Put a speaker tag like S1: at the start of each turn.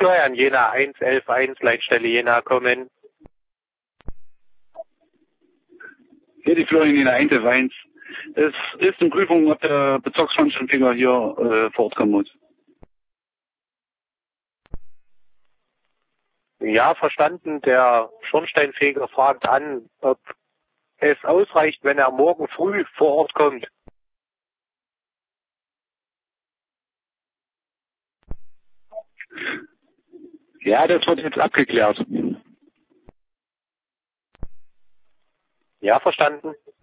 S1: Florian, Jena 111 Leitstelle Jena kommen.
S2: Hier die Florian Jena 111. Es ist eine Prüfung, ob der Bezirksschornsteinfeger hier vor Ort kommen muss.
S1: Ja, verstanden. Der Schornsteinfeger fragt an, ob es ausreicht, wenn er morgen früh vor Ort kommt.
S2: Ja, das wird jetzt abgeklärt.
S1: Ja, verstanden.